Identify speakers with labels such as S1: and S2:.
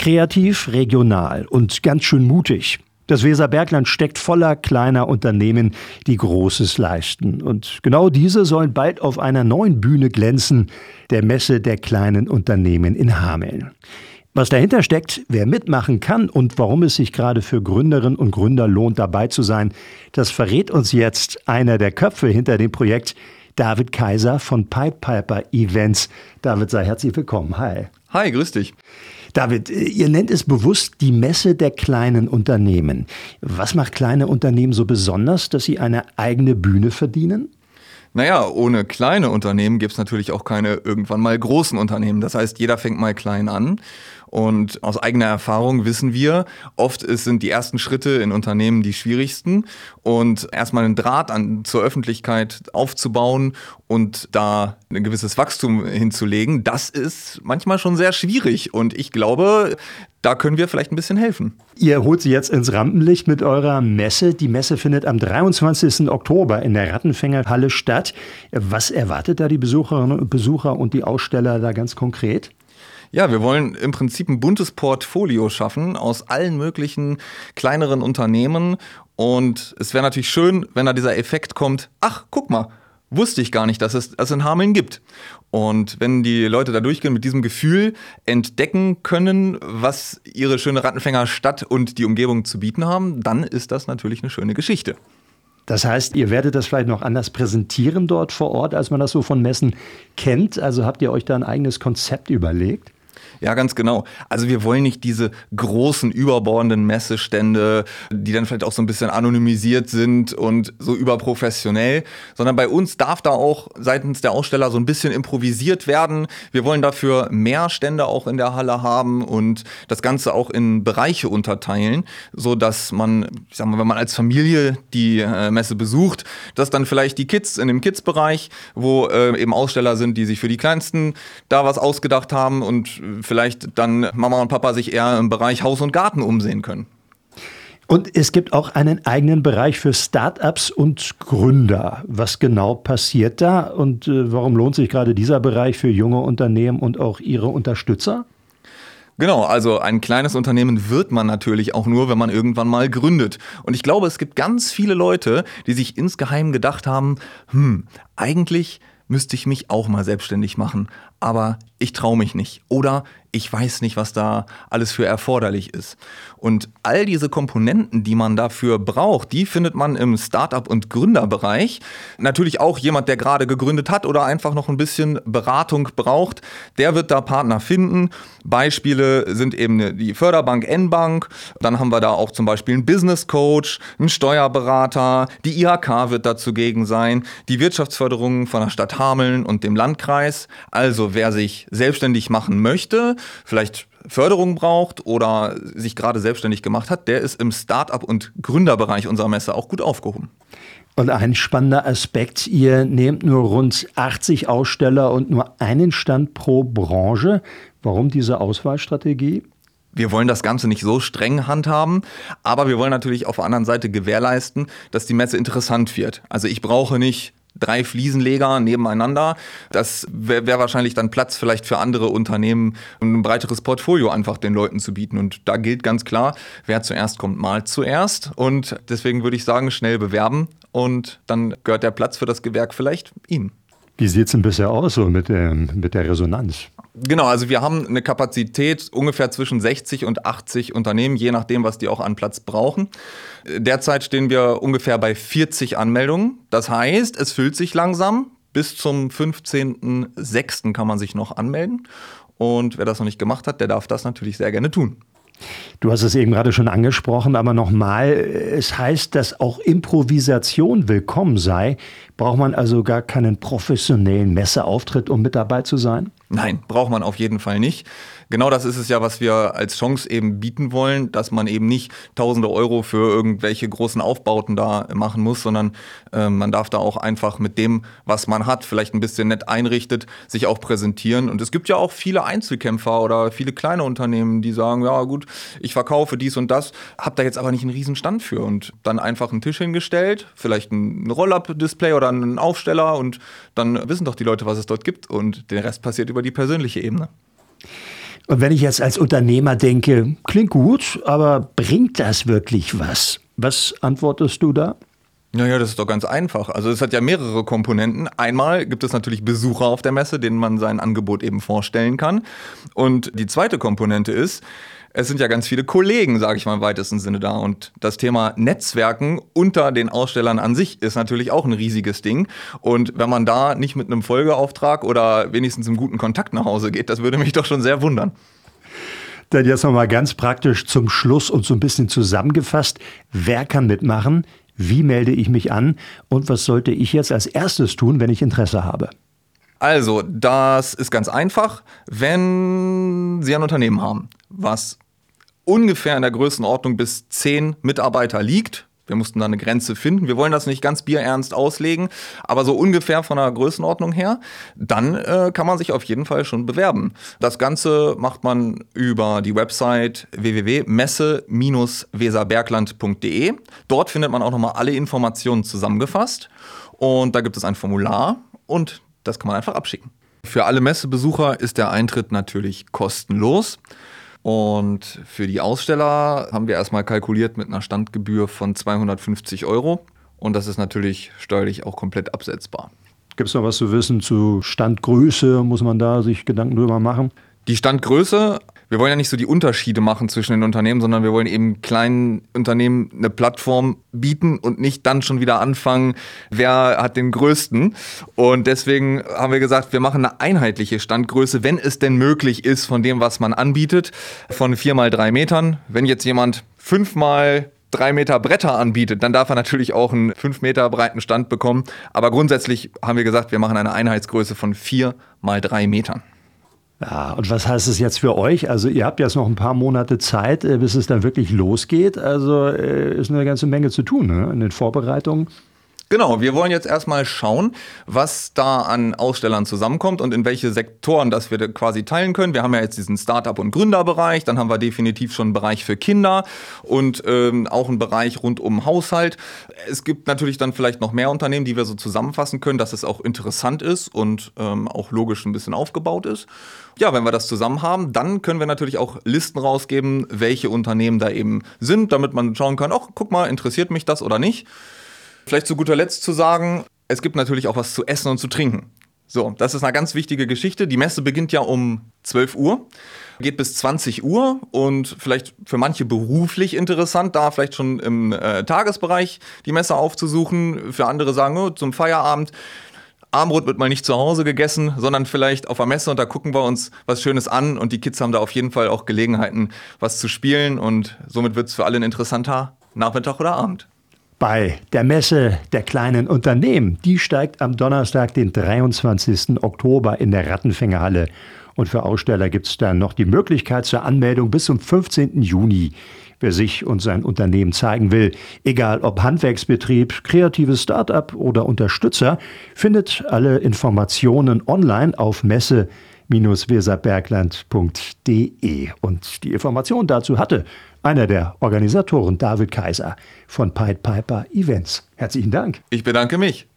S1: Kreativ, regional und ganz schön mutig. Das Weserbergland steckt voller kleiner Unternehmen, die Großes leisten. Und genau diese sollen bald auf einer neuen Bühne glänzen, der Messe der kleinen Unternehmen in Hameln. Was dahinter steckt, wer mitmachen kann und warum es sich gerade für Gründerinnen und Gründer lohnt, dabei zu sein, das verrät uns jetzt einer der Köpfe hinter dem Projekt, David Kaiser von Pied Piper Events. David, sei herzlich willkommen. Hi.
S2: Hi, grüß dich.
S1: David, ihr nennt es bewusst die Messe der kleinen Unternehmen. Was macht kleine Unternehmen so besonders, dass sie eine eigene Bühne verdienen?
S2: Naja, ohne kleine Unternehmen gibt es natürlich auch keine irgendwann mal großen Unternehmen. Das heißt, jeder fängt mal klein an. Und aus eigener Erfahrung wissen wir, oft sind die ersten Schritte in Unternehmen die schwierigsten. Und erstmal einen Draht zur Öffentlichkeit aufzubauen und da ein gewisses Wachstum hinzulegen, das ist manchmal schon sehr schwierig. Und ich glaube, da können wir vielleicht ein bisschen helfen.
S1: Ihr holt sie jetzt ins Rampenlicht mit eurer Messe. Die Messe findet am 23. Oktober in der Rattenfängerhalle statt. Was erwartet da die Besucherinnen und Besucher und die Aussteller da ganz konkret?
S2: Ja, wir wollen im Prinzip ein buntes Portfolio schaffen aus allen möglichen kleineren Unternehmen. Und es wäre natürlich schön, wenn da dieser Effekt kommt, ach, guck mal, wusste ich gar nicht, dass es das in Hameln gibt. Und wenn die Leute da durchgehen mit diesem Gefühl, entdecken können, was ihre schöne Rattenfängerstadt und die Umgebung zu bieten haben, dann ist das natürlich eine schöne Geschichte.
S1: Das heißt, ihr werdet das vielleicht noch anders präsentieren dort vor Ort, als man das so von Messen kennt. Also habt ihr euch da ein eigenes Konzept überlegt?
S2: Ja, ganz genau. Also wir wollen nicht diese großen, überbordenden Messestände, die dann vielleicht auch so ein bisschen anonymisiert sind und so überprofessionell, sondern bei uns darf da auch seitens der Aussteller so ein bisschen improvisiert werden. Wir wollen dafür mehr Stände auch in der Halle haben und das Ganze auch in Bereiche unterteilen, so dass man, ich sag mal, wenn man als Familie die Messe besucht, dass dann vielleicht die Kids in dem Kids-Bereich, wo eben Aussteller sind, die sich für die Kleinsten da was ausgedacht haben und vielleicht dann Mama und Papa sich eher im Bereich Haus und Garten umsehen können.
S1: Und es gibt auch einen eigenen Bereich für Start-ups und Gründer. Was genau passiert da und warum lohnt sich gerade dieser Bereich für junge Unternehmen und auch ihre Unterstützer?
S2: Genau, also ein kleines Unternehmen wird man natürlich auch nur, wenn man irgendwann mal gründet. Und ich glaube, es gibt ganz viele Leute, die sich insgeheim gedacht haben, eigentlich müsste ich mich auch mal selbstständig machen, aber ich traue mich nicht oder ich weiß nicht, was da alles für erforderlich ist. Und all diese Komponenten, die man dafür braucht, die findet man im Startup- und Gründerbereich. Natürlich auch jemand, der gerade gegründet hat oder einfach noch ein bisschen Beratung braucht, der wird da Partner finden. Beispiele sind eben die Förderbank N-Bank, dann haben wir da auch zum Beispiel einen Business Coach, einen Steuerberater, die IHK wird da zugegen sein, die Wirtschaftsförderung von der Stadt Hameln und dem Landkreis. Also wer sich selbstständig machen möchte, vielleicht Förderung braucht oder sich gerade selbstständig gemacht hat, der ist im Start-up- und Gründerbereich unserer Messe auch gut aufgehoben.
S1: Und ein spannender Aspekt, ihr nehmt nur rund 80 Aussteller und nur einen Stand pro Branche. Warum diese Auswahlstrategie?
S2: Wir wollen das Ganze nicht so streng handhaben, aber wir wollen natürlich auf der anderen Seite gewährleisten, dass die Messe interessant wird. Also ich brauche nicht 3 Fliesenleger nebeneinander. Das wäre wahrscheinlich dann Platz vielleicht für andere Unternehmen, um ein breiteres Portfolio einfach den Leuten zu bieten. Und da gilt ganz klar, wer zuerst kommt, malt zuerst. Und deswegen würde ich sagen, schnell bewerben und dann gehört der Platz für das Gewerk vielleicht Ihnen.
S1: Wie sieht es denn bisher aus so mit der Resonanz?
S2: Genau, also wir haben eine Kapazität ungefähr zwischen 60 und 80 Unternehmen, je nachdem, was die auch an Platz brauchen. Derzeit stehen wir ungefähr bei 40 Anmeldungen. Das heißt, es füllt sich langsam. Bis zum 15.06. kann man sich noch anmelden. Und wer das noch nicht gemacht hat, der darf das natürlich sehr gerne tun.
S1: Du hast es eben gerade schon angesprochen, aber nochmal, es heißt, dass auch Improvisation willkommen sei. Braucht man also gar keinen professionellen Messeauftritt, um mit dabei zu sein?
S2: Nein, braucht man auf jeden Fall nicht. Genau das ist es ja, was wir als Chance eben bieten wollen, dass man eben nicht tausende Euro für irgendwelche großen Aufbauten da machen muss, sondern man darf da auch einfach mit dem, was man hat, vielleicht ein bisschen nett einrichtet, sich auch präsentieren. Und es gibt ja auch viele Einzelkämpfer oder viele kleine Unternehmen, die sagen, ja gut, ich verkaufe dies und das, hab da jetzt aber nicht einen riesen Stand für. Und dann einfach einen Tisch hingestellt, vielleicht ein Roll-Up-Display oder einen Aufsteller und dann wissen doch die Leute, was es dort gibt. Und der Rest passiert über die persönliche Ebene.
S1: Und wenn ich jetzt als Unternehmer denke, klingt gut, aber bringt das wirklich was? Was antwortest du da?
S2: Naja, das ist doch ganz einfach. Also es hat ja mehrere Komponenten. Einmal gibt es natürlich Besucher auf der Messe, denen man sein Angebot eben vorstellen kann. Und die zweite Komponente ist, es sind ja ganz viele Kollegen, sage ich mal im weitesten Sinne da. Und das Thema Netzwerken unter den Ausstellern an sich ist natürlich auch ein riesiges Ding. Und wenn man da nicht mit einem Folgeauftrag oder wenigstens einem guten Kontakt nach Hause geht, das würde mich doch schon sehr wundern.
S1: Dann jetzt nochmal ganz praktisch zum Schluss und so ein bisschen zusammengefasst. Wer kann mitmachen? Wie melde ich mich an? Und was sollte ich jetzt als erstes tun, wenn ich Interesse habe?
S2: Also, das ist ganz einfach. Wenn Sie ein Unternehmen haben, was ungefähr in der Größenordnung bis 10 Mitarbeiter liegt, wir mussten da eine Grenze finden, wir wollen das nicht ganz bierernst auslegen, aber so ungefähr von der Größenordnung her, dann kann man sich auf jeden Fall schon bewerben. Das Ganze macht man über die Website www.messe-weserbergland.de. Dort findet man auch nochmal alle Informationen zusammengefasst und da gibt es ein Formular und das kann man einfach abschicken. Für alle Messebesucher ist der Eintritt natürlich kostenlos. Und für die Aussteller haben wir erstmal kalkuliert mit einer Standgebühr von 250 €. Und das ist natürlich steuerlich auch komplett absetzbar.
S1: Gibt es noch was zu wissen zu Standgröße? Muss man da sich Gedanken drüber machen?
S2: Die Standgröße, wir wollen ja nicht so die Unterschiede machen zwischen den Unternehmen, sondern wir wollen eben kleinen Unternehmen eine Plattform bieten und nicht dann schon wieder anfangen, wer hat den größten. Und deswegen haben wir gesagt, wir machen eine einheitliche Standgröße, wenn es denn möglich ist von dem, was man anbietet, von 4 mal 3 Metern. Wenn jetzt jemand 5 mal 3 Meter Bretter anbietet, dann darf er natürlich auch einen 5 Meter breiten Stand bekommen. Aber grundsätzlich haben wir gesagt, wir machen eine Einheitsgröße von 4 mal 3 Metern.
S1: Ja, und was heißt es jetzt für euch? Also ihr habt jetzt noch ein paar Monate Zeit, bis es dann wirklich losgeht. Also ist eine ganze Menge zu tun, ne, in den Vorbereitungen.
S2: Genau, wir wollen jetzt erstmal schauen, was da an Ausstellern zusammenkommt und in welche Sektoren das wir quasi teilen können. Wir haben ja jetzt diesen Start-up- und Gründerbereich, dann haben wir definitiv schon einen Bereich für Kinder und auch einen Bereich rund um Haushalt. Es gibt natürlich dann vielleicht noch mehr Unternehmen, die wir so zusammenfassen können, dass es auch interessant ist und auch logisch ein bisschen aufgebaut ist. Ja, wenn wir das zusammen haben, dann können wir natürlich auch Listen rausgeben, welche Unternehmen da eben sind, damit man schauen kann, ach, guck mal, interessiert mich das oder nicht. Vielleicht zu guter Letzt zu sagen, es gibt natürlich auch was zu essen und zu trinken. So, das ist eine ganz wichtige Geschichte. Die Messe beginnt ja um 12 Uhr, geht bis 20 Uhr und vielleicht für manche beruflich interessant, da vielleicht schon im Tagesbereich die Messe aufzusuchen. Für andere sagen, oh, zum Feierabend. Abendbrot wird mal nicht zu Hause gegessen, sondern vielleicht auf der Messe und da gucken wir uns was Schönes an und die Kids haben da auf jeden Fall auch Gelegenheiten, was zu spielen und somit wird es für alle ein interessanter Nachmittag oder Abend.
S1: Bei der Messe der kleinen Unternehmen, die steigt am Donnerstag, den 23. Oktober in der Rattenfängerhalle. Und für Aussteller gibt es dann noch die Möglichkeit zur Anmeldung bis zum 15. Juni. Wer sich und sein Unternehmen zeigen will, egal ob Handwerksbetrieb, kreatives Start-up oder Unterstützer, findet alle Informationen online auf messe-weserbergland.de. Und die Information dazu hatte einer der Organisatoren, David Kaiser von Pied Piper Events. Herzlichen Dank.
S2: Ich bedanke mich.